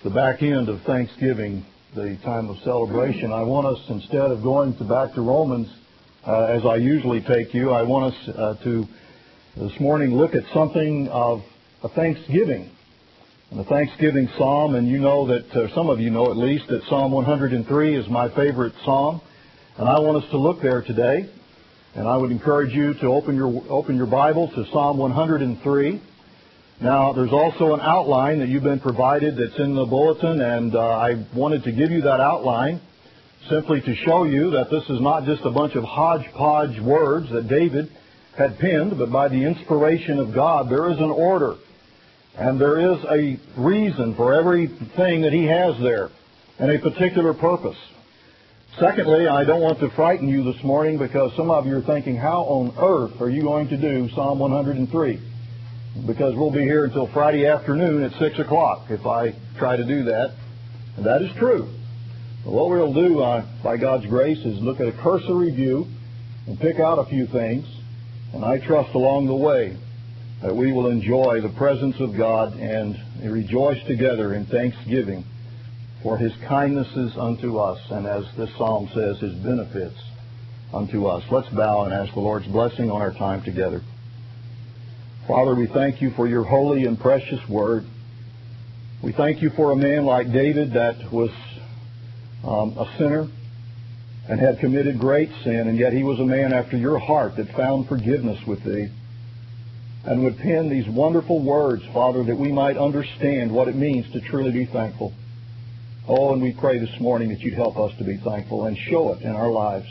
the back end of Thanksgiving, the time of celebration. I want us, instead of going back to Romans, as I usually take you, I want us to this morning look at something of a thanksgiving. And the Thanksgiving Psalm, and you know that, some of you know at least, that Psalm 103 is my favorite psalm. And I want us to look there today. And I would encourage you to open your Bible to Psalm 103. Now, there's also an outline that you've been provided that's in the bulletin, and I wanted to give you that outline simply to show you that this is not just a bunch of hodgepodge words that David had penned, but by the inspiration of God, there is an order, and there is a reason for everything that he has there, and a particular purpose. Secondly, I don't want to frighten you this morning because some of you are thinking, how on earth are you going to do Psalm 103? Because we'll be here until Friday afternoon at 6 o'clock if I try to do that. And that is true. But what we'll do, by God's grace, is look at a cursory view and pick out a few things. And I trust along the way that we will enjoy the presence of God and rejoice together in thanksgiving for His kindnesses unto us, and as this psalm says, His benefits unto us. Let's bow and ask the Lord's blessing on our time together. Father, we thank you for your holy and precious word. We thank you for a man like David that was a sinner and had committed great sin, and yet he was a man after your heart that found forgiveness with thee and would pen these wonderful words, Father, that we might understand what it means to truly be thankful. Oh, and we pray this morning that you'd help us to be thankful and show it in our lives.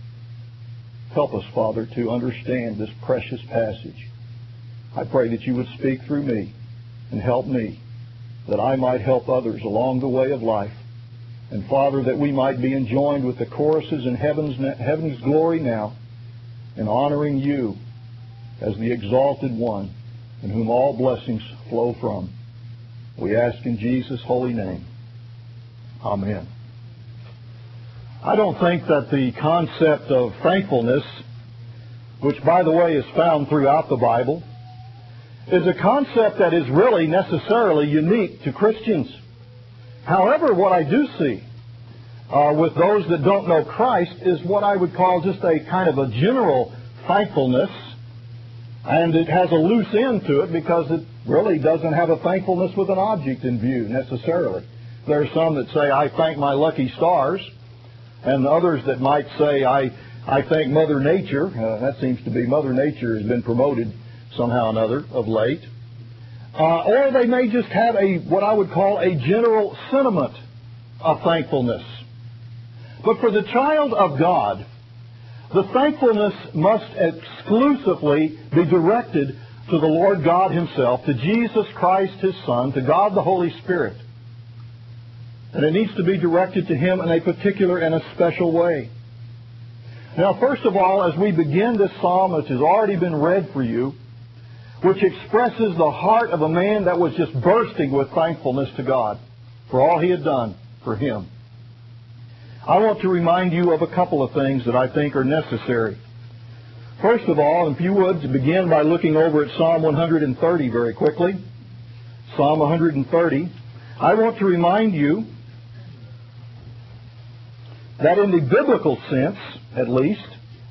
Help us, Father, to understand this precious passage. I pray that you would speak through me and help me, that I might help others along the way of life. And, Father, that we might be enjoined with the choruses in heaven's glory now, in honoring you as the exalted one in whom all blessings flow from. We ask in Jesus' holy name. Amen. I don't think that the concept of thankfulness, which, by the way, is found throughout the Bible, is a concept that is really necessarily unique to Christians. However, what I do see with those that don't know Christ is what I would call just a kind of a general thankfulness, and it has a loose end to it because it really doesn't have a thankfulness with an object in view necessarily. There are some that say, I thank my lucky stars, and others that might say, I thank Mother Nature. That seems to be Mother Nature has been promoted somehow or another of late. Or they may just have what I would call a general sentiment of thankfulness. But for the child of God, the thankfulness must exclusively be directed to the Lord God Himself, to Jesus Christ, His Son, to God the Holy Spirit. And it needs to be directed to Him in a particular and a special way. Now, first of all, as we begin this psalm, which has already been read for you, which expresses the heart of a man that was just bursting with thankfulness to God for all He had done for him, I want to remind you of a couple of things that I think are necessary. First of all, if you would, to begin by looking over at Psalm 130 very quickly. Psalm 130. I want to remind you that in the biblical sense, at least,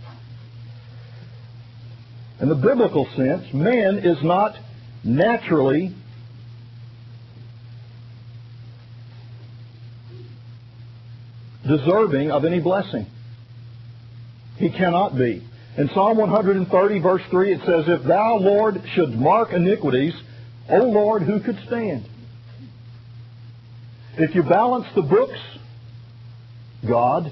in the biblical sense, man is not naturally deserving of any blessing. He cannot be. In Psalm 130, verse 3, it says, If thou, Lord, should mark iniquities, O Lord, who could stand? If you balance the books, God,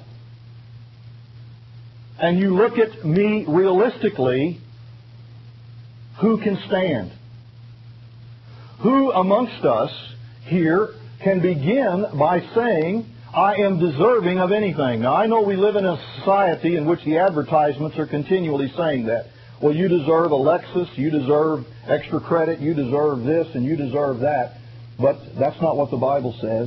and you look at me realistically, who can stand? Who amongst us here can begin by saying, I am deserving of anything? Now, I know we live in a society in which the advertisements are continually saying that. Well, you deserve a Lexus, you deserve extra credit, you deserve this, and you deserve that. But that's not what the Bible says.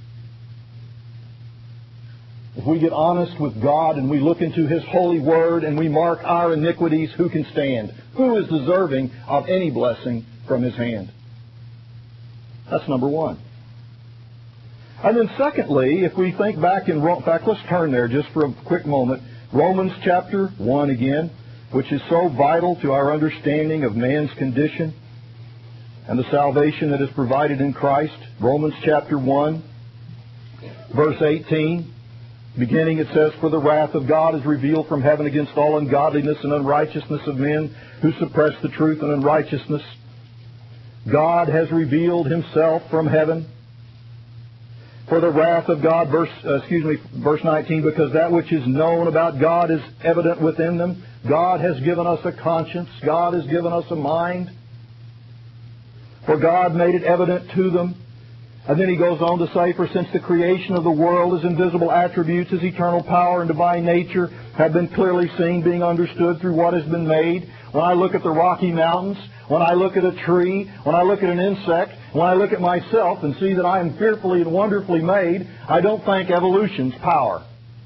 If we get honest with God and we look into His holy word and we mark our iniquities, who can stand? Who is deserving of any blessing from His hand? That's number one. And then secondly, if we think back in fact, let's turn there just for a quick moment. Romans chapter 1 again, which is so vital to our understanding of man's condition and the salvation that is provided in Christ. Romans chapter 1, verse 18. Beginning it says, "For the wrath of God is revealed from heaven against all ungodliness and unrighteousness of men who suppress the truth and unrighteousness. God has revealed Himself from heaven. For the wrath of God," verse 19, "because that which is known about God is evident within them." God has given us a conscience. God has given us a mind. For God made it evident to them. And then he goes on to say, "For since the creation of the world, His invisible attributes, His eternal power and divine nature have been clearly seen, being understood through what has been made." When I look at the Rocky Mountains, when I look at a tree, when I look at an insect, when I look at myself and see that I am fearfully and wonderfully made, I don't think evolution's power.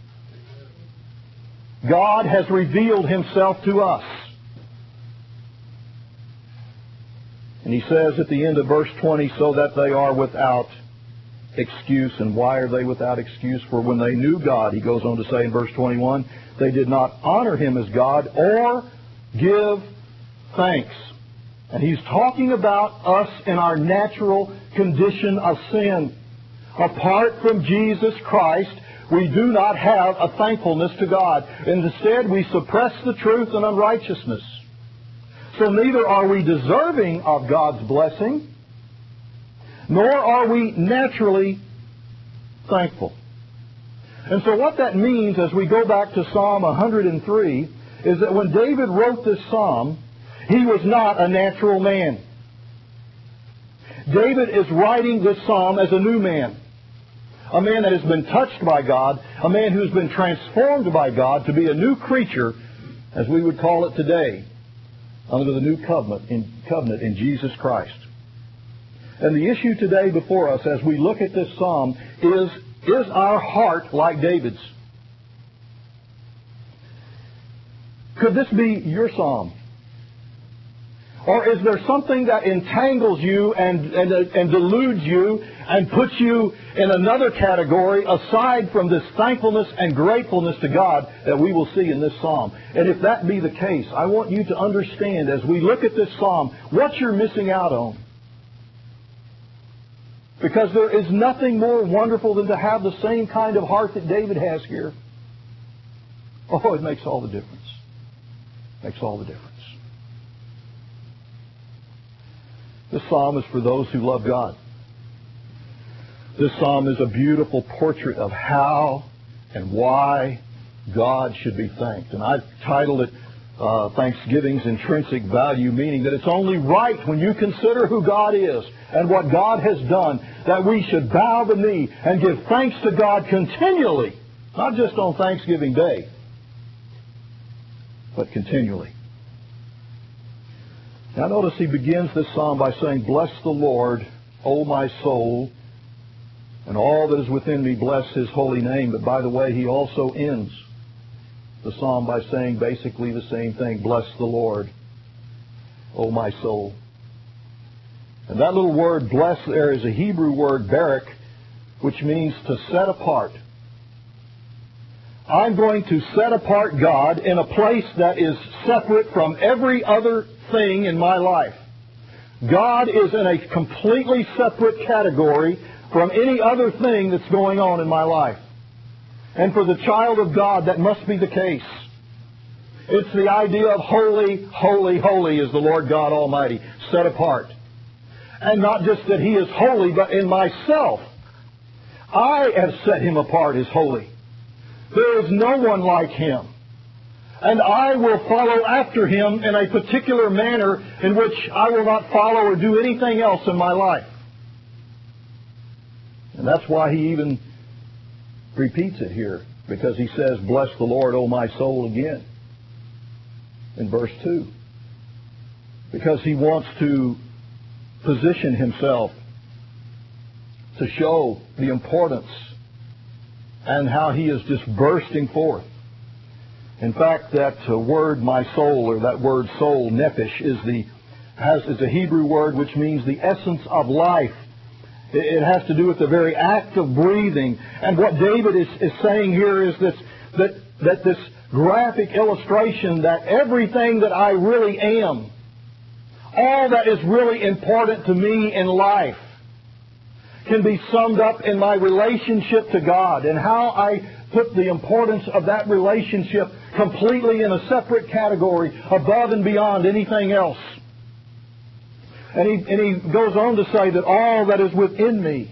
God has revealed Himself to us. And he says at the end of verse 20, "So that they are without excuse." And why are they without excuse? For when they knew God, he goes on to say in verse 21, "they did not honor Him as God or give thanks." And he's talking about us in our natural condition of sin. Apart from Jesus Christ, we do not have a thankfulness to God. Instead, we suppress the truth and unrighteousness. So neither are we deserving of God's blessing, nor are we naturally thankful. And so what that means, as we go back to Psalm 103, is that when David wrote this psalm, he was not a natural man. David is writing this psalm as a new man. A man that has been touched by God, a man who's been transformed by God to be a new creature, as we would call it today, under the new covenant in Jesus Christ. And the issue today before us as we look at this psalm is our heart like David's? Could this be your psalm? Or is there something that entangles you and deludes you and puts you in another category aside from this thankfulness and gratefulness to God that we will see in this psalm? And if that be the case, I want you to understand as we look at this psalm what you're missing out on. Because there is nothing more wonderful than to have the same kind of heart that David has here. Oh, it makes all the difference. Makes all the difference. This psalm is for those who love God. This psalm is a beautiful portrait of how and why God should be thanked. And I've titled it Thanksgiving's Intrinsic Value, meaning that it's only right when you consider who God is and what God has done that we should bow the knee and give thanks to God continually, not just on Thanksgiving Day, but continually. Now notice he begins this psalm by saying, "Bless the Lord, O my soul, and all that is within me, bless His holy name." But by the way, he also ends the psalm by saying basically the same thing. "Bless the Lord, O my soul." And that little word bless there is a Hebrew word, barak, which means to set apart. I'm going to set apart God in a place that is separate from every other thing in my life. God is in a completely separate category from any other thing that's going on in my life. And for the child of God, that must be the case. It's the idea of holy, holy, holy is the Lord God Almighty, set apart. And not just that He is holy, but in myself, I have set Him apart as holy. There is no one like Him. And I will follow after Him in a particular manner in which I will not follow or do anything else in my life. And that's why he even repeats it here, because he says, "Bless the Lord, O my soul," again in verse 2. Because he wants to position himself to show the importance and how he is just bursting forth. In fact, that word "my soul," or that word soul, nephesh, is a Hebrew word which means the essence of life. It has to do with the very act of breathing. And what David is saying here is that this graphic illustration that everything that I really am, all that is really important to me in life, can be summed up in my relationship to God, and how I put the importance of that relationship completely in a separate category, above and beyond anything else. And he goes on to say that all that is within me,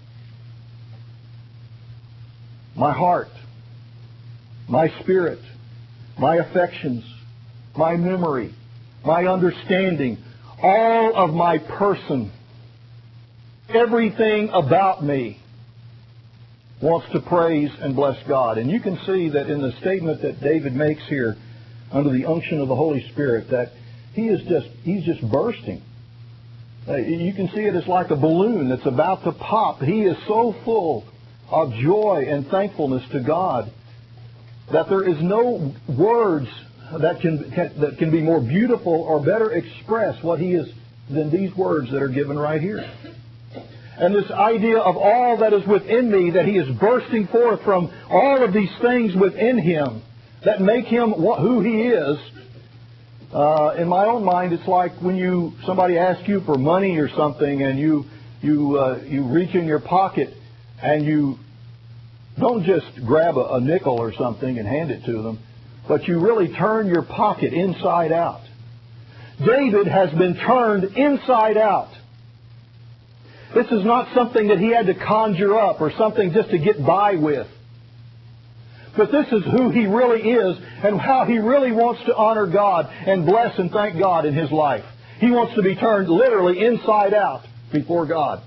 my heart, my spirit, my affections, my memory, my understanding, all of my person, everything about me wants to praise and bless God. And you can see that in the statement that David makes here, under the unction of the Holy Spirit, that he's just bursting. You can see it as like a balloon that's about to pop. He is so full of joy and thankfulness to God that there is no words that can be more beautiful or better express what he is than these words that are given right here. And this idea of all that is within me, that he is bursting forth from all of these things within him that make him who he is. In my own mind, it's like when somebody asks you for money or something, and you reach in your pocket and you don't just grab a nickel or something and hand it to them, but you really turn your pocket inside out. David has been turned inside out. This is not something that he had to conjure up or something just to get by with. But this is who he really is and how he really wants to honor God and bless and thank God in his life. He wants to be turned literally inside out before God.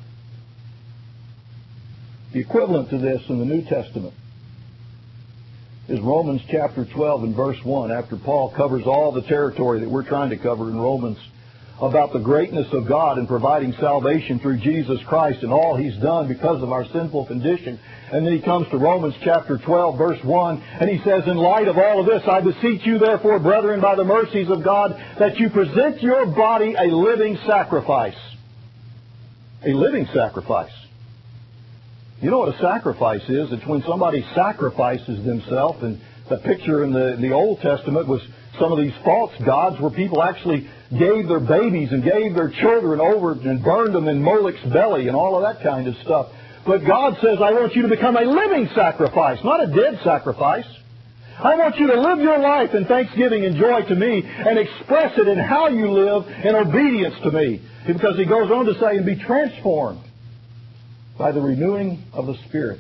The equivalent to this in the New Testament is Romans chapter 12 and verse 1, after Paul covers all the territory that we're trying to cover in Romans about the greatness of God in providing salvation through Jesus Christ and all He's done because of our sinful condition. And then he comes to Romans chapter 12, verse 1, and he says, in light of all of this, I beseech you, therefore, brethren, by the mercies of God, that you present your body a living sacrifice. A living sacrifice. You know what a sacrifice is? It's when somebody sacrifices themselves, and the picture in the Old Testament was some of these false gods where people actually gave their babies and gave their children over and burned them in Molech's belly and all of that kind of stuff. But God says, I want you to become a living sacrifice, not a dead sacrifice. I want you to live your life in thanksgiving and joy to me and express it in how you live in obedience to me. Because he goes on to say, and be transformed by the renewing of the Spirit.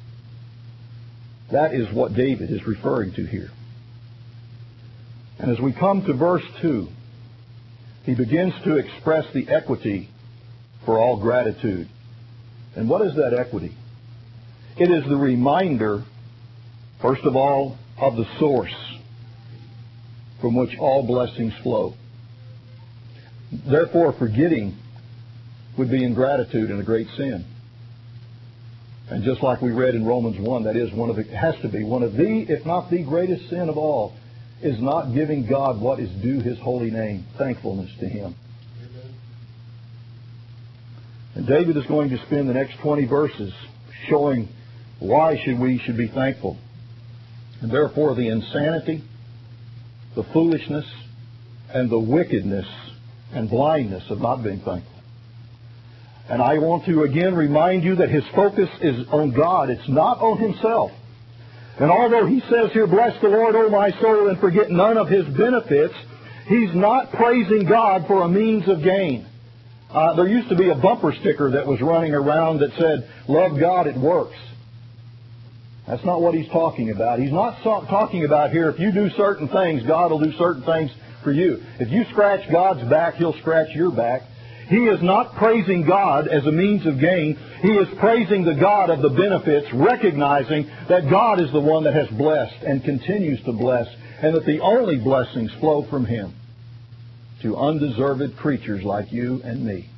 That is what David is referring to here. And as we come to verse 2, he begins to express the equity for all gratitude. And what is that equity? It is the reminder, first of all, of the source from which all blessings flow. Therefore, forgetting would be ingratitude and a great sin. And just like we read in Romans 1, that is has to be one of the, if not the greatest sin of all, is not giving God what is due His holy name, thankfulness to Him. Amen. And David is going to spend the next 20 verses showing why we should be thankful. And therefore the insanity, the foolishness, and the wickedness and blindness of not being thankful. And I want to again remind you that his focus is on God. It's not on himself. And although he says here, bless the Lord, O my soul, and forget none of His benefits, he's not praising God for a means of gain. There used to be a bumper sticker that was running around that said, love God, it works. That's not what he's talking about. He's not talking about here, if you do certain things, God will do certain things for you. If you scratch God's back, He'll scratch your back. He is not praising God as a means of gain. He is praising the God of the benefits, recognizing that God is the one that has blessed and continues to bless, and that the only blessings flow from Him to undeserved creatures like you and me.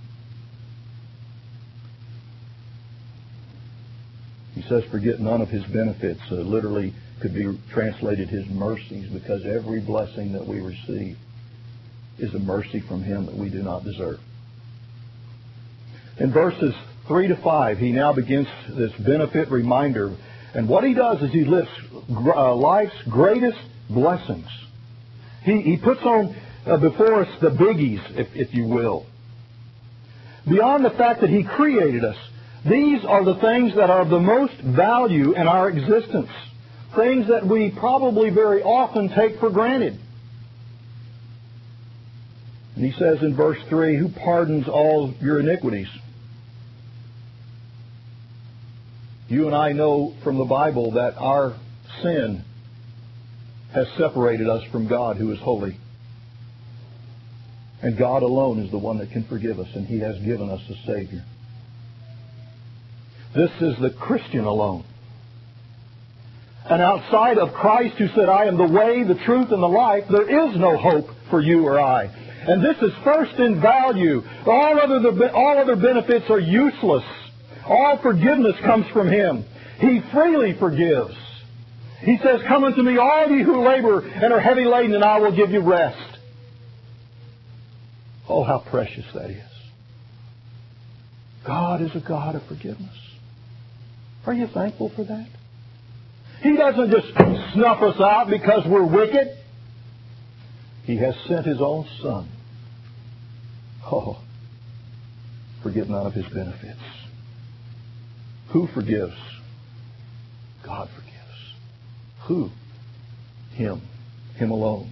He says, forget none of His benefits. Literally could be translated His mercies, because every blessing that we receive is a mercy from Him that we do not deserve. In verses 3 to 5, he now begins this benefit reminder. And what he does is he lists life's greatest blessings. He puts on before us the biggies, if you will. Beyond the fact that he created us, these are the things that are of the most value in our existence. Things that we probably very often take for granted. And he says in verse 3, who pardons all your iniquities. You and I know from the Bible that our sin has separated us from God, who is holy. And God alone is the one that can forgive us, and He has given us a Savior. This is the Christian alone. And outside of Christ, who said, I am the way, the truth, and the life, there is no hope for you or I. And this is first in value. All other benefits are useless. All forgiveness comes from Him. He freely forgives. He says, come unto me, all ye who labor and are heavy laden, and I will give you rest. Oh, how precious that is. God is a God of forgiveness. Are you thankful for that? He doesn't just snuff us out because we're wicked. He has sent His own Son. Oh, forget none of His benefits. Who forgives? God forgives. Who? Him. Him alone.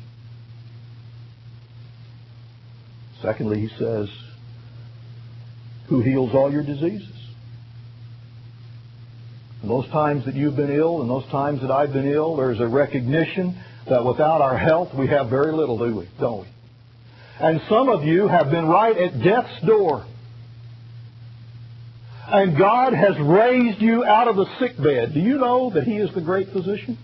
Secondly, he says, who heals all your diseases? In those times that you've been ill and those times that I've been ill, there's a recognition that without our health we have very little, don't we? And some of you have been right at death's door. And God has raised you out of the sick bed. Do you know that He is the great physician?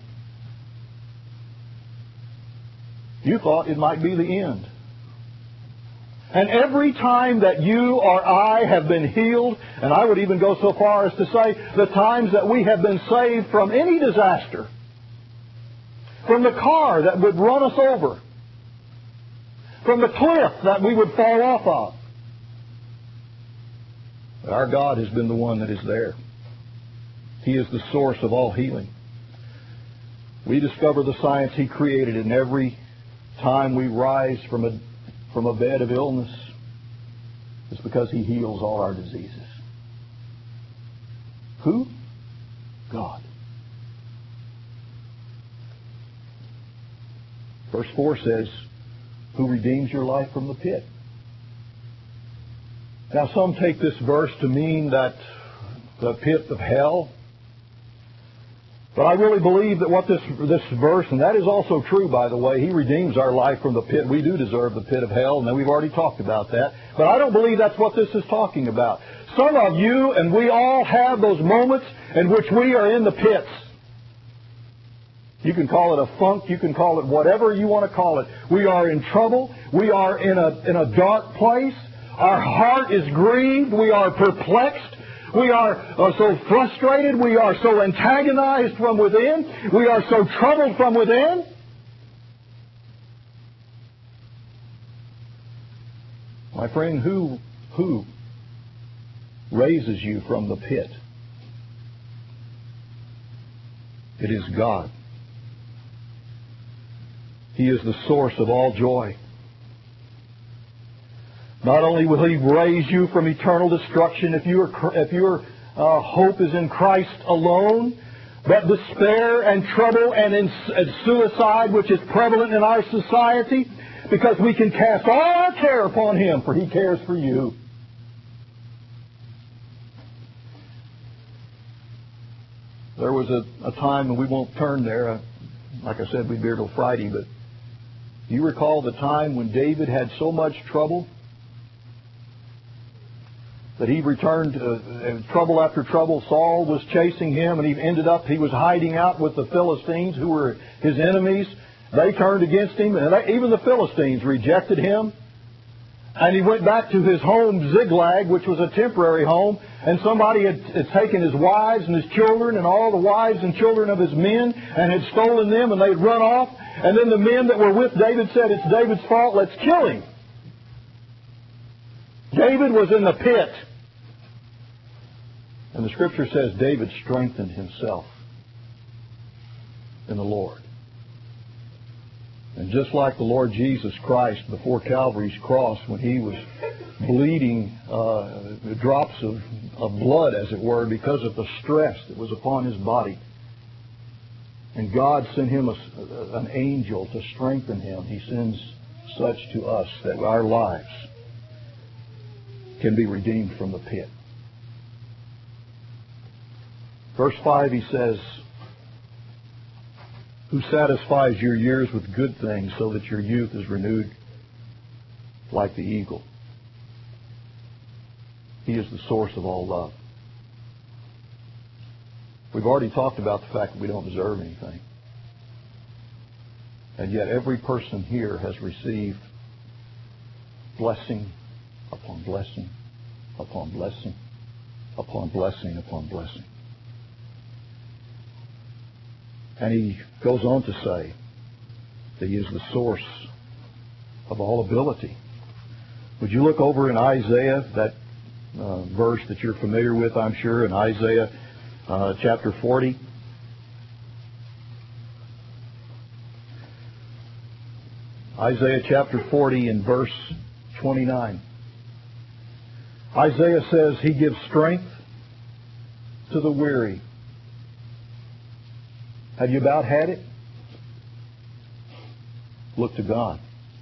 You thought it might be the end. And every time that you or I have been healed, and I would even go so far as to say the times that we have been saved from any disaster, from the car that would run us over, from the cliff that we would fall off of, our God has been the one that is there. He is the source of all healing. We discover the science He created, and every time we rise from a bed of illness, it's because He heals all our diseases. Who? God. Verse 4 says, who redeems your life from the pit. Now, some take this verse to mean that the pit of hell. But I really believe that what this verse, and that is also true, by the way, He redeems our life from the pit. We do deserve the pit of hell, and we've already talked about that. But I don't believe that's what this is talking about. Some of you, and we all have those moments in which we are in the pits. You can call it a funk. You can call it whatever you want to call it. We are in trouble. We are in a dark place. Our heart is grieved. We are perplexed. We are so frustrated. We are so antagonized from within. We are so troubled from within. My friend, who raises you from the pit? It is God. He is the source of all joy. Not only will He raise you from eternal destruction if your hope is in Christ alone, but despair and trouble and suicide, which is prevalent in our society, because we can cast all our care upon Him, for He cares for you. There was a time, and we won't turn there. Like I said, we'd be here till Friday, but do you recall the time when David had so much trouble that he returned trouble after trouble? Saul was chasing him, and he was hiding out with the Philistines, who were his enemies. They turned against him, and even the Philistines rejected him. And he went back to his home, Ziklag, which was a temporary home, and somebody had taken his wives and his children and all the wives and children of his men and had stolen them, and they'd run off. And then the men that were with David said, it's David's fault, let's kill him. David was in the pit. And the Scripture says David strengthened himself in the Lord. And just like the Lord Jesus Christ before Calvary's cross, when He was bleeding drops of blood, as it were, because of the stress that was upon His body, and God sent Him an angel to strengthen Him, He sends such to us that our lives can be redeemed from the pit. Verse 5, he says, who satisfies your years with good things so that your youth is renewed like the eagle. He is the source of all love. We've already talked about the fact that we don't deserve anything. And yet every person here has received blessing upon blessing upon blessing upon blessing upon blessing. And he goes on to say that He is the source of all ability. Would you look over in Isaiah, that verse that you're familiar with, I'm sure, in Isaiah chapter 40. Isaiah chapter 40 in verse 29. Isaiah says He gives strength to the weary. Have you about had it? Look to God.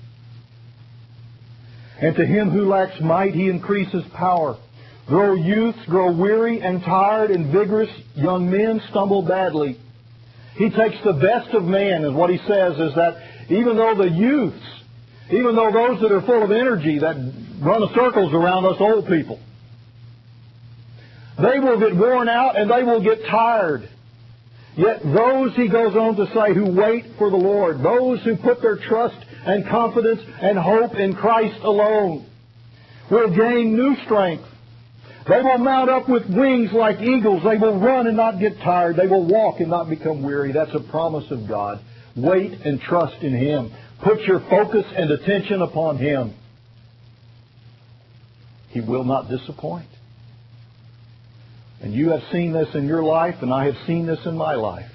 And to him who lacks might, He increases power. Though youths grow weary and tired, and vigorous young men stumble badly. He takes the best of man, and what he says is that even though the youths, even though those that are full of energy, that run circles around us old people, they will get worn out and they will get tired. Yet those, he goes on to say, who wait for the Lord, those who put their trust and confidence and hope in Christ alone, will gain new strength. They will mount up with wings like eagles. They will run and not get tired. They will walk and not become weary. That's a promise of God. Wait and trust in Him. Put your focus and attention upon Him. He will not disappoint. And you have seen this in your life, and I have seen this in my life.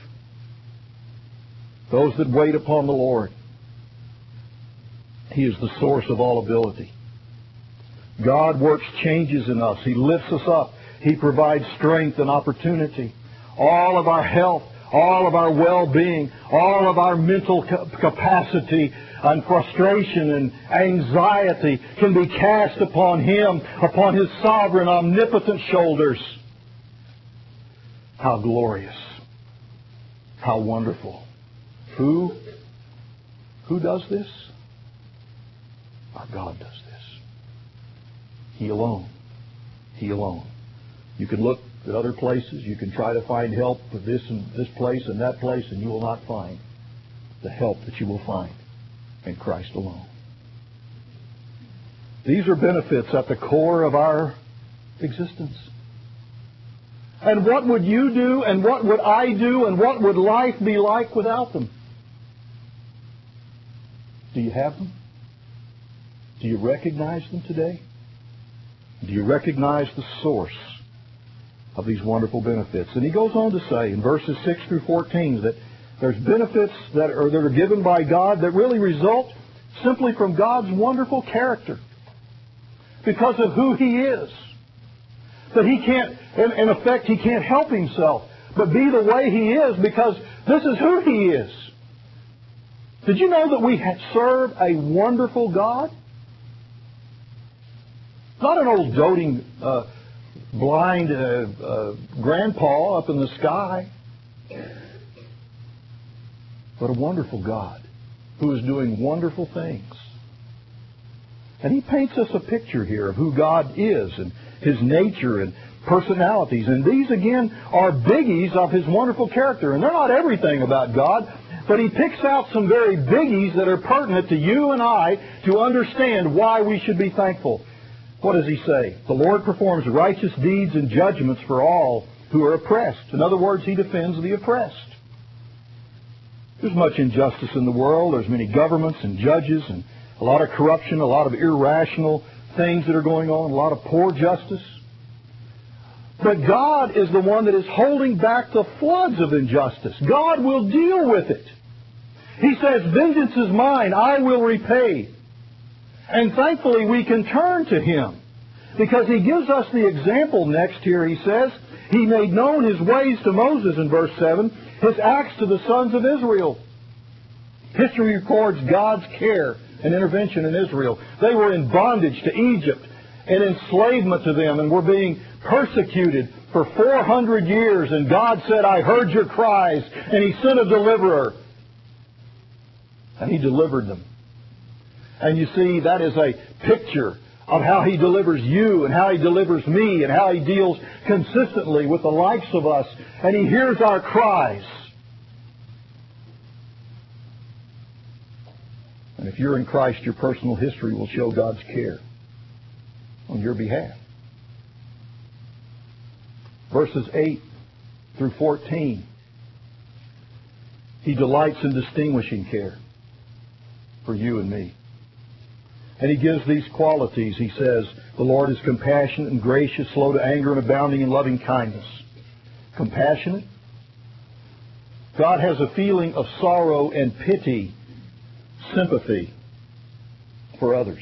Those that wait upon the Lord, He is the source of all ability. God works changes in us. He lifts us up. He provides strength and opportunity. All of our health, all of our well-being, all of our mental capacity and frustration and anxiety can be cast upon Him, upon His sovereign, omnipotent shoulders. How glorious. How wonderful. Who does this? Our God does this. He alone. He alone. You can look at other places. You can try to find help for this and this place and that place, and you will not find the help that you will find in Christ alone. These are benefits at the core of our existence. And what would you do, and what would I do, and what would life be like without them? Do you have them? Do you recognize them today? Do you recognize the source of these wonderful benefits? And he goes on to say in verses 6 through 14 that there's benefits that are given by God that really result simply from God's wonderful character. Because of who He is. That He can't, in effect, He can't help Himself, but be the way He is because this is who He is. Did you know that we serve a wonderful God? Not an old doting, blind grandpa up in the sky, but a wonderful God who is doing wonderful things. And he paints us a picture here of who God is and His nature and personalities. And these, again, are biggies of His wonderful character. And they're not everything about God, but he picks out some very biggies that are pertinent to you and I to understand why we should be thankful. What does he say? The Lord performs righteous deeds and judgments for all who are oppressed. In other words, He defends the oppressed. There's much injustice in the world. There's many governments and judges and a lot of corruption, a lot of irrational things that are going on, a lot of poor justice. But God is the one that is holding back the floods of injustice. God will deal with it. He says, vengeance is mine, I will repay. And thankfully we can turn to Him, because He gives us the example next here. He says, He made known His ways to Moses in verse 7, His acts to the sons of Israel. History records God's care and intervention in Israel. They were in bondage to Egypt and enslavement to them, and were being persecuted for 400 years. And God said, I heard your cries, and He sent a deliverer. And He delivered them. And you see, that is a picture of how He delivers you and how He delivers me and how He deals consistently with the likes of us. And He hears our cries. And if you're in Christ, your personal history will show God's care on your behalf. Verses 8 through 14. He delights in distinguishing care for you and me. And He gives these qualities. He says, the Lord is compassionate and gracious, slow to anger, and abounding in loving kindness. Compassionate. God has a feeling of sorrow and pity, sympathy for others.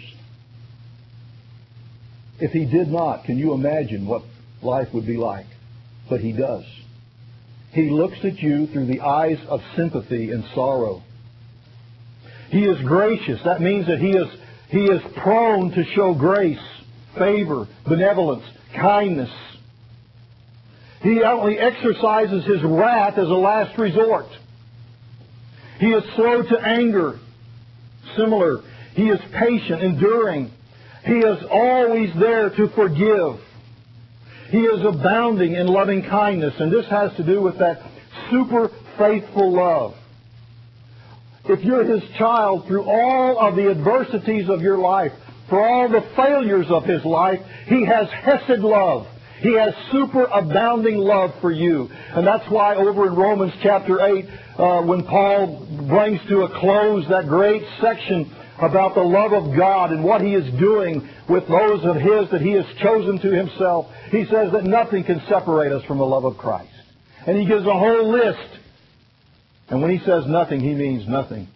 If He did not, can you imagine what life would be like? But He does. He looks at you through the eyes of sympathy and sorrow. He is gracious. That means that He is prone to show grace, favor, benevolence, kindness. He only exercises His wrath as a last resort. He is slow to anger. Similar. He is patient, enduring. He is always there to forgive. He is abounding in loving kindness. And this has to do with that super faithful love. If you're His child, through all of the adversities of your life, for all the failures of His life, He has hesed love. He has super abounding love for you. And that's why over in Romans chapter 8, when Paul brings to a close that great section about the love of God and what He is doing with those of His that He has chosen to Himself, he says that nothing can separate us from the love of Christ. And he gives a whole list. And when he says nothing, he means nothing.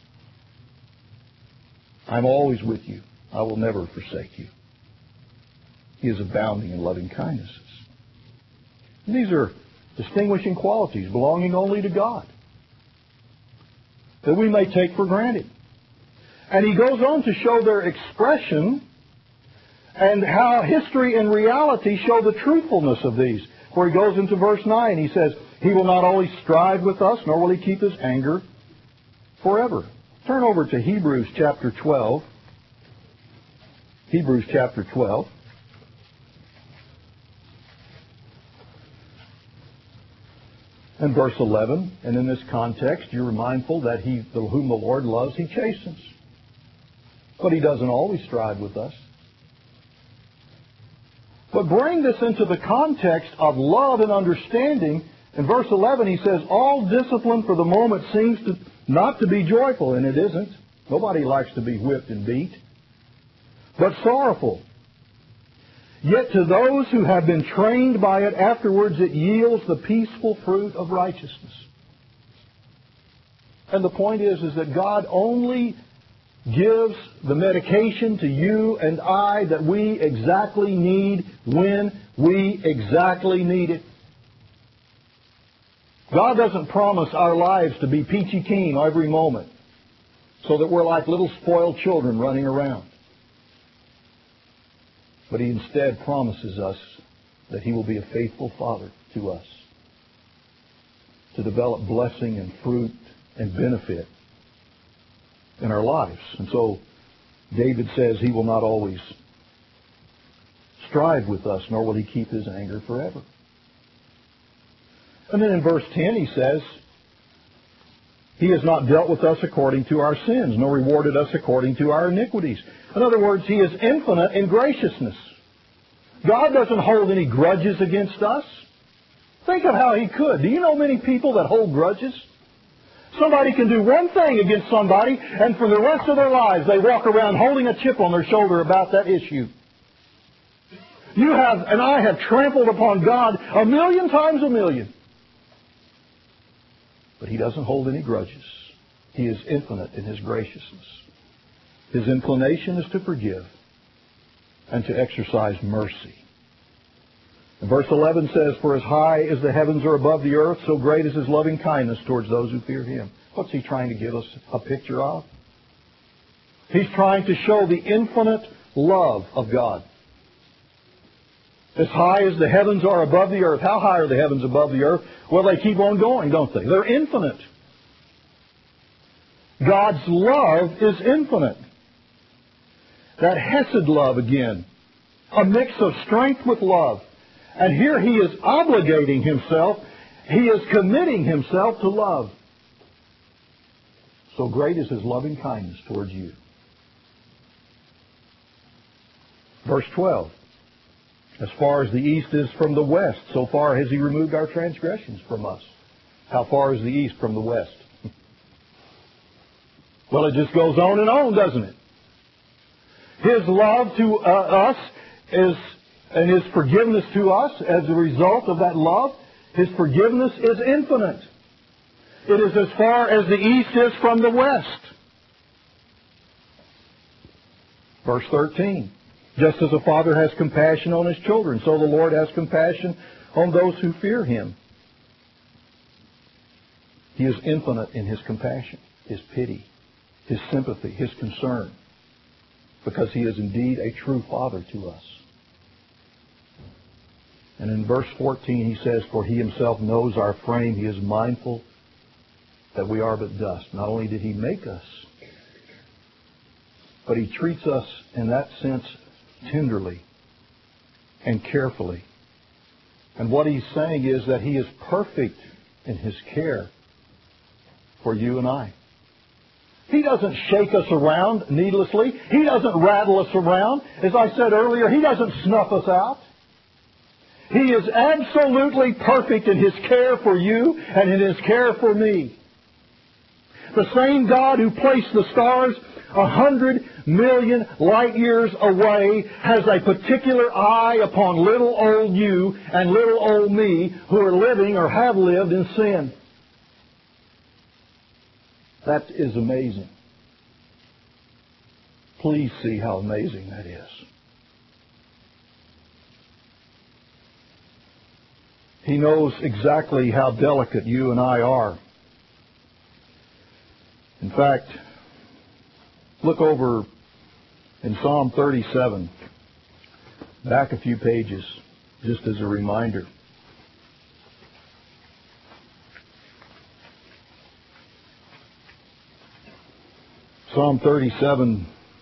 I'm always with you. I will never forsake you. He is abounding in loving kindnesses. And these are distinguishing qualities belonging only to God, that we may take for granted. And he goes on to show their expression and how history and reality show the truthfulness of these. Where he goes into verse 9, he says, He will not always strive with us, nor will He keep His anger forever. Turn over to Hebrews chapter 12. Hebrews chapter 12. And verse 11. And in this context, you're mindful that whom the Lord loves, He chastens. But He doesn't always strive with us. But bring this into the context of love and understanding. In verse 11 he says, all discipline for the moment seems not to be joyful, and it isn't. Nobody likes to be whipped and beat. But sorrowful. Yet to those who have been trained by it, afterwards it yields the peaceful fruit of righteousness. And the point is that God only gives the medication to you and I that we exactly need when we exactly need it. God doesn't promise our lives to be peachy keen every moment so that we're like little spoiled children running around. But He instead promises us that He will be a faithful Father to us, to develop blessing and fruit and benefit in our lives. And so David says He will not always strive with us, nor will He keep His anger forever. And then in verse 10 he says, He has not dealt with us according to our sins, nor rewarded us according to our iniquities. In other words, He is infinite in graciousness. God doesn't hold any grudges against us. Think of how He could. Do you know many people that hold grudges? Somebody can do one thing against somebody, and for the rest of their lives they walk around holding a chip on their shoulder about that issue. You have, and I have trampled upon God 1,000,000 times 1,000,000. But He doesn't hold any grudges. He is infinite in His graciousness. His inclination is to forgive and to exercise mercy. And verse 11 says, "For as high as the heavens are above the earth, so great is His loving kindness towards those who fear Him." What's He trying to give us a picture of? He's trying to show the infinite love of God. As high as the heavens are above the earth. How high are the heavens above the earth? Well, they keep on going, don't they? They're infinite. God's love is infinite. That Hesed love again. A mix of strength with love. And here He is obligating Himself. He is committing Himself to love. So great is His loving kindness towards you. Verse 12. As far as the east is from the west, so far has He removed our transgressions from us. How far is the east from the west? Well, it just goes on, doesn't it? His love to us is, and His forgiveness to us as a result of that love, His forgiveness is infinite. It is as far as the east is from the west. Verse 13. Just as a father has compassion on his children, so the Lord has compassion on those who fear Him. He is infinite in His compassion, His pity, His sympathy, His concern, because He is indeed a true Father to us. And in verse 14 He says, "For He Himself knows our frame. He is mindful that we are but dust." Not only did He make us, but He treats us in that sense tenderly and carefully. And what He's saying is that He is perfect in His care for you and I. He doesn't shake us around needlessly. He doesn't rattle us around. As I said earlier, He doesn't snuff us out. He is absolutely perfect in His care for you and in His care for me. The same God who placed the stars 100 million light years away has a particular eye upon little old you and little old me who are living or have lived in sin. That is amazing. Please see how amazing that is. He knows exactly how delicate you and I are. In fact, look over in Psalm 37, back a few pages, just as a reminder. Psalm 37,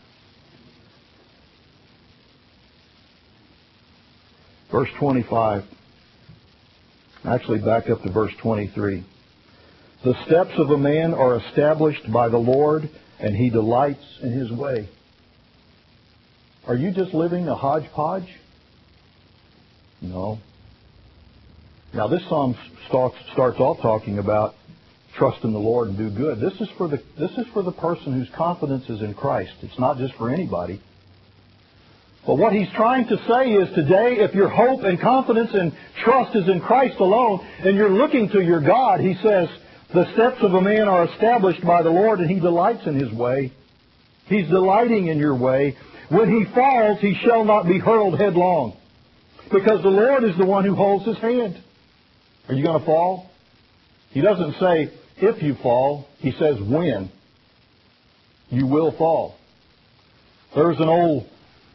verse 25. Actually, back up to verse 23. "The steps of a man are established by the Lord, and He delights in His way." Are you just living a hodgepodge? No. Now, this psalm starts off talking about trust in the Lord and do good. This is for the person whose confidence is in Christ. It's not just for anybody. But what he's trying to say is today, if your hope and confidence and trust is in Christ alone, and you're looking to your God, He says, the steps of a man are established by the Lord, and He delights in His way. He's delighting in your way. When he falls, he shall not be hurled headlong, because the Lord is the one who holds his hand. Are you going to fall? He doesn't say if you fall. He says when. You will fall. There's an old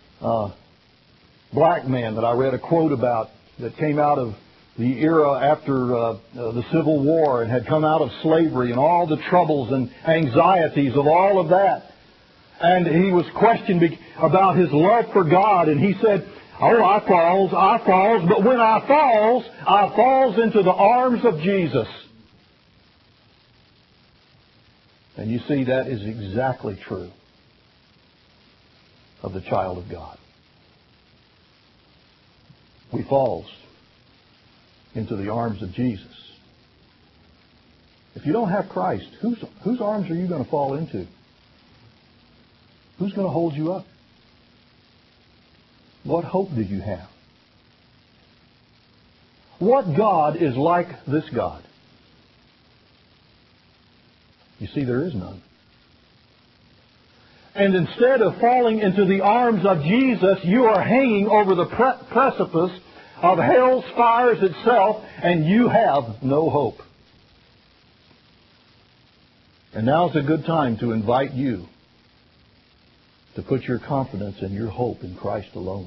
black man that I read a quote about that came out of the era after the Civil War and had come out of slavery and all the troubles and anxieties of all of that. And he was questioned about his love for God, and he said, "Oh, I falls, but when I falls into the arms of Jesus." And you see, that is exactly true of the child of God. We falls into the arms of Jesus. If you don't have Christ, whose arms are you going to fall into? Who's going to hold you up? What hope do you have? What God is like this God? You see, there is none. And instead of falling into the arms of Jesus, you are hanging over the precipice of hell's fires itself, and you have no hope. And now's a good time to invite you to put your confidence and your hope in Christ alone.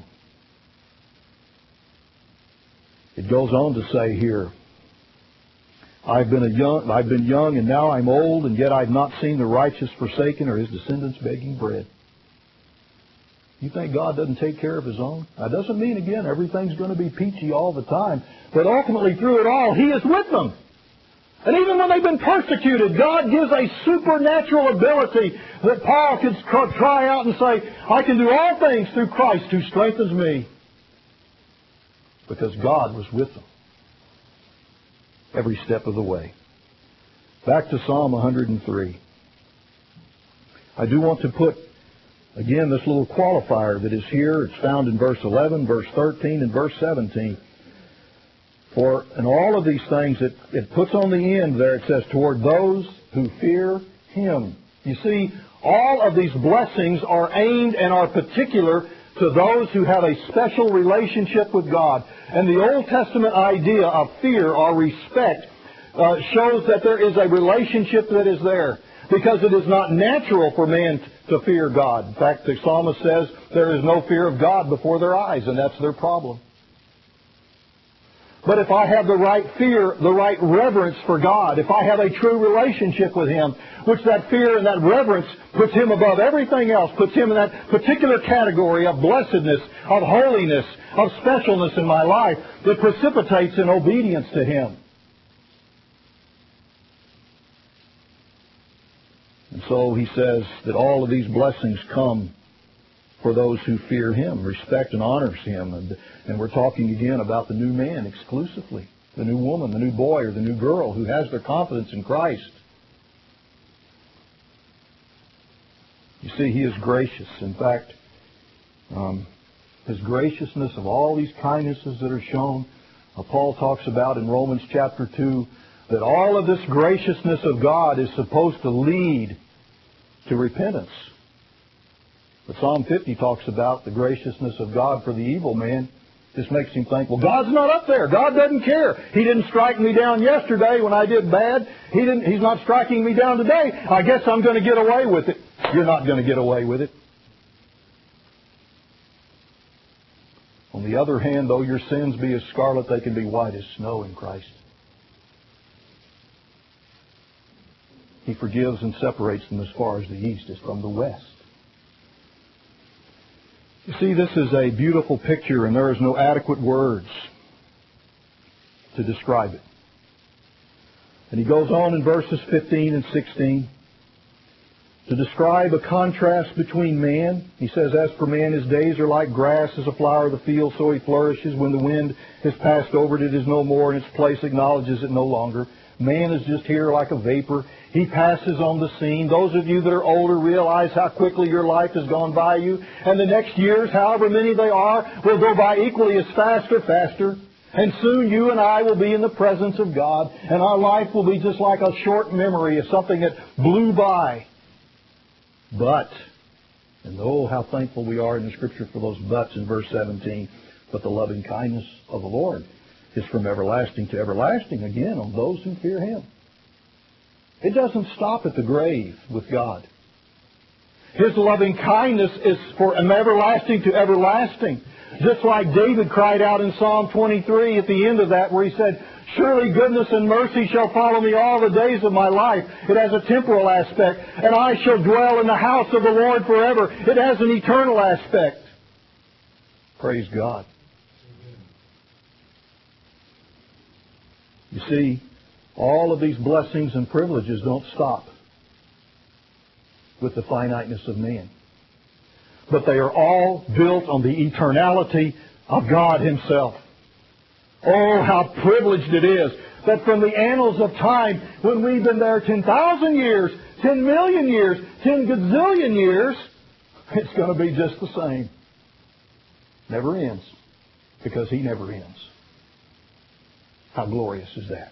It goes on to say here, I've been young and now I'm old, and yet I've not seen the righteous forsaken or his descendants begging bread. You think God doesn't take care of His own? That doesn't mean, again, everything's going to be peachy all the time. But ultimately, through it all, He is with them. And even when they've been persecuted, God gives a supernatural ability that Paul could cry out and say, I can do all things through Christ who strengthens me. Because God was with them every step of the way. Back to Psalm 103. I do want to put, again, this little qualifier that is here. It's found in verse 11, verse 13, and verse 17. For in all of these things, it puts on the end there, it says, toward those who fear Him. You see, all of these blessings are aimed and are particular to those who have a special relationship with God. And the Old Testament idea of fear or respect shows that there is a relationship that is there. Because it is not natural for man to fear God. In fact, the psalmist says there is no fear of God before their eyes, and that's their problem. But if I have the right fear, the right reverence for God, if I have a true relationship with Him, which that fear and that reverence puts Him above everything else, puts Him in that particular category of blessedness, of holiness, of specialness in my life, it precipitates in obedience to Him. And so he says that all of these blessings come for those who fear Him, respect and honors Him. And we're talking again about the new man exclusively, the new woman, the new boy, or the new girl who has their confidence in Christ. You see, He is gracious. In fact, His graciousness of all these kindnesses that are shown, Paul talks about in Romans chapter 2, that all of this graciousness of God is supposed to lead to repentance. But Psalm 50 talks about the graciousness of God for the evil man. Just makes him think, well, God's not up there. God doesn't care. He didn't strike me down yesterday when I did bad. He's not striking me down today. I guess I'm going to get away with it. You're not going to get away with it. On the other hand, though your sins be as scarlet, they can be white as snow in Christ. He forgives and separates them as far as the east is from the west. You see, this is a beautiful picture, and there is no adequate words to describe it. And he goes on in verses 15 and 16 to describe a contrast between man. He says, as for man, his days are like grass, as a flower of the field, so he flourishes. When the wind has passed over it, it is no more, and its place acknowledges it no longer. Man is just here like a vapor. He passes on the scene. Those of you that are older realize how quickly your life has gone by you. And the next years, however many they are, will go by equally as fast or faster. And soon you and I will be in the presence of God. And our life will be just like a short memory of something that blew by. But, and oh, how thankful we are in the Scripture for those buts in verse 17. But the loving kindness of the Lord is from everlasting to everlasting, again, on those who fear Him. It doesn't stop at the grave with God. His loving kindness is from everlasting to everlasting. Just like David cried out in Psalm 23 at the end of that, where he said, surely goodness and mercy shall follow me all the days of my life. It has a temporal aspect. And I shall dwell in the house of the Lord forever. It has an eternal aspect. Praise God. You see, all of these blessings and privileges don't stop with the finiteness of man. But they are all built on the eternality of God Himself. Oh, how privileged it is that from the annals of time, when we've been there 10,000 years, 10 million years, 10 gazillion years, it's going to be just the same. Never ends, because He never ends. How glorious is that?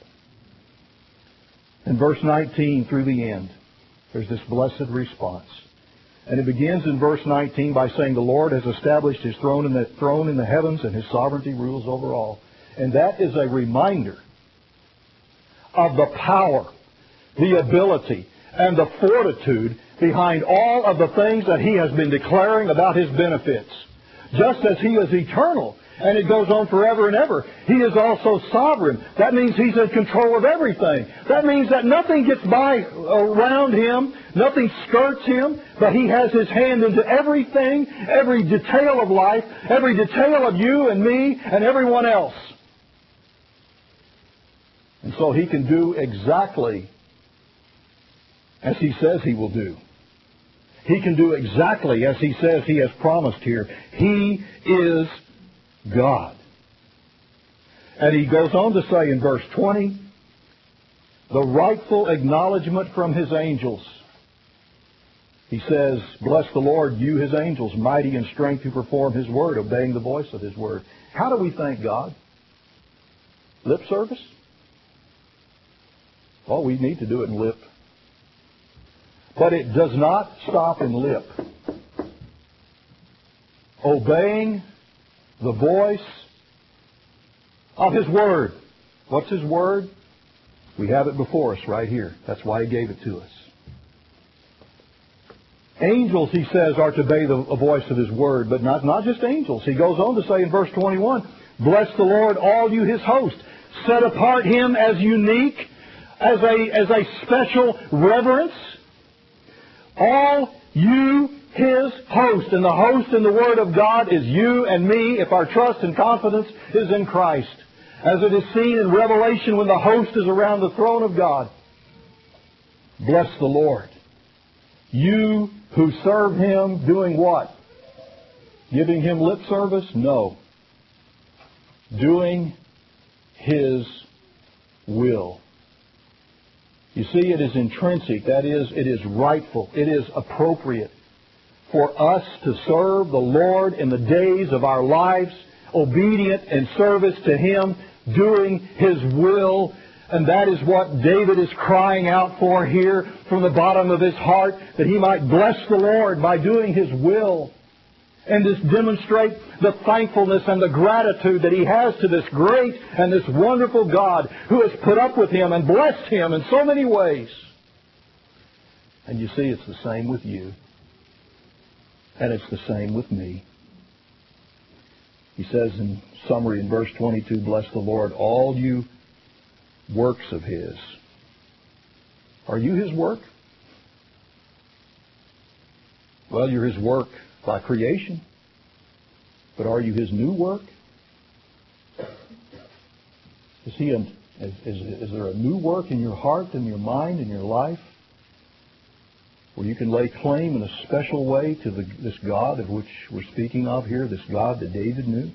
In verse 19 through the end, there's this blessed response. And it begins in verse 19 by saying, the Lord has established His throne in the heavens, and His sovereignty rules over all. And that is a reminder of the power, the ability, and the fortitude behind all of the things that He has been declaring about His benefits. Just as He is eternal, and it goes on forever and ever, He is also sovereign. That means He's in control of everything. That means that nothing gets by around Him, nothing skirts Him, but He has His hand into everything, every detail of life, every detail of you and me and everyone else. And so He can do exactly as He says He will do. He can do exactly as He says He has promised here. He is God. And He goes on to say in verse 20, the rightful acknowledgement from His angels. He says, bless the Lord, you His angels, mighty in strength who perform His word, obeying the voice of His word. How do we thank God? Lip service? Well, we need to do it in lip. But it does not stop in lip. Obeying the voice of His Word. What's His Word? We have it before us right here. That's why He gave it to us. Angels, He says, are to obey the voice of His Word, but not just angels. He goes on to say in verse 21, bless the Lord, all you His host. Set apart Him as unique, as a special reverence. All you His host. And the host in the Word of God is you and me if our trust and confidence is in Christ. As it is seen in Revelation when the host is around the throne of God. Bless the Lord. You who serve Him doing what? Giving Him lip service? No. Doing His will. You see, it is intrinsic. That is, it is rightful. It is appropriate for us to serve the Lord in the days of our lives, obedient in service to Him, doing His will. And that is what David is crying out for here from the bottom of his heart, that he might bless the Lord by doing His will. And just demonstrate the thankfulness and the gratitude that he has to this great and this wonderful God who has put up with him and blessed him in so many ways. And you see, it's the same with you. And it's the same with me. He says in summary in verse 22, bless the Lord, all you works of His. Are you His work? Well, you're His work by creation. But are you His new work? Is there a new work in your heart and your mind and your life where you can lay claim in a special way to this God of which we're speaking of here, this God that David knew?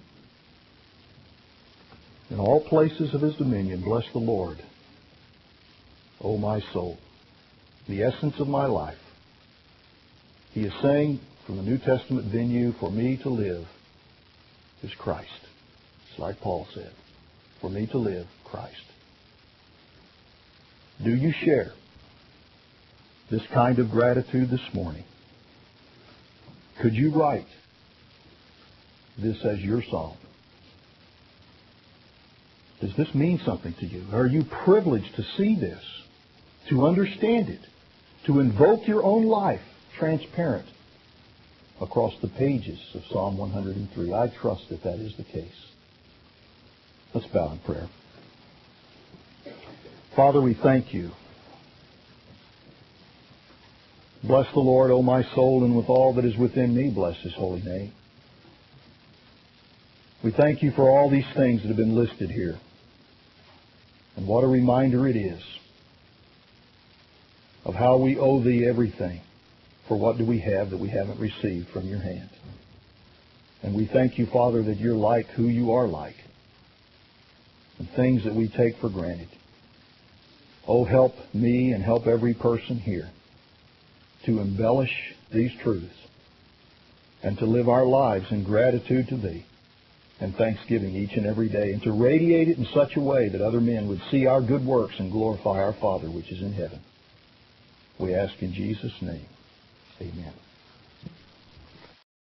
In all places of His dominion, bless the Lord, O my soul, the essence of my life. He is saying from the New Testament venue, for me to live is Christ. It's like Paul said, for me to live, Christ. Do you share this kind of gratitude this morning? Could you write this as your song? Does this mean something to you? Are you privileged to see this, to understand it, to invoke your own life transparent across the pages of Psalm 103? I trust that that is the case. Let's bow in prayer. Father, we thank You. Bless the Lord, O my soul, and with all that is within me, bless His holy name. We thank You for all these things that have been listed here. And what a reminder it is of how we owe Thee everything. For what do we have that we haven't received from Your hand? And we thank You, Father, that You're like who You are like. And things that we take for granted. Oh, help me and help every person here to embellish these truths and to live our lives in gratitude to Thee and thanksgiving each and every day, and to radiate it in such a way that other men would see our good works and glorify our Father which is in heaven. We ask in Jesus' name. Amen.